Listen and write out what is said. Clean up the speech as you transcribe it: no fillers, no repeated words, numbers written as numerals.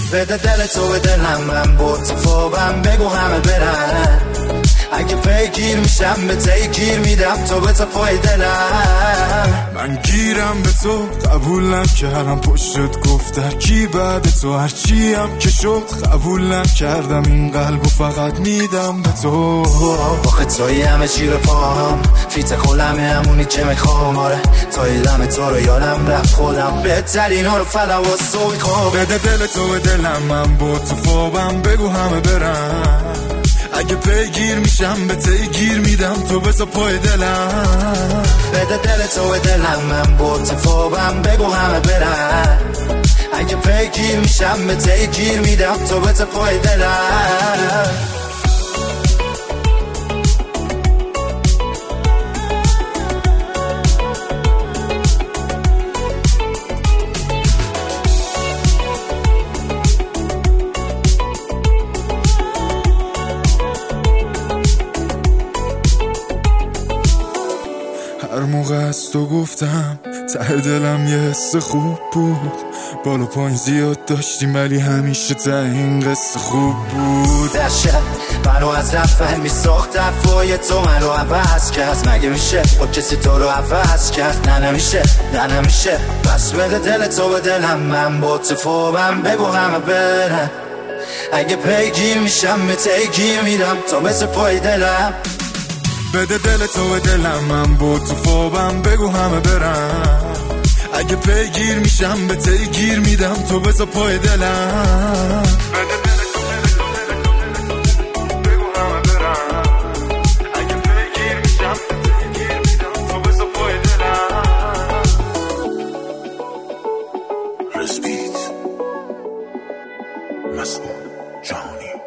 بده دل تو به دلم، من با تو خوابم بگو همه برن. اگه پیگیر میشم به تیگیر میدم تو به تو پای دلم. من گیرم به تو قبول نکردم، پشتت گفت در کی بعد تو هرچی هم که شد قبول نکردم، این قلبو فقط میدم به تو. آخه توی همه چی رو پاهم، فیت خولمه همونی که میخوام. آره توی دم تو رو یادم رفت خودم، بهترین ها رو فلا و سوی خواب. بده دل تو به دلم، من با تو خوابم بگو همه برن. اگه پیگیر میشم به تیگیر میدم تو بسا پای دلم. بده دل تو به دلم، من با تو خوابم بگو همه برن. اگه پیگیر میشم به تیگیر میدم تو بسا پای دلم. هر موقع از تو گفتم ته دلم یه حس خوب بود، بالا پایین زیاد داشتیم ولی همیشه ته این قصه خوب بود. در شب منو از رفت میساخت افوای تو منو عوض کرد. مگه میشه با کسی تو رو عوض کرد؟ نه نمیشه نه نمیشه. پس بده دل تو به دلم، من با تو خوابم بگو همه برن. اگه پیگیر میشم به تیگیر میدم تو بس پای دلم. بده دل تو به دلم، من با تو خوابم بگو همه برن. اگه پیگیر میشم به تیگیر میدم تو بسا پای دلم. بده دل تو بگو همه برن. اگه پیگیر میشم به تیگیر میدم تو بسا پای دلم. رزبیت مسئول جانی.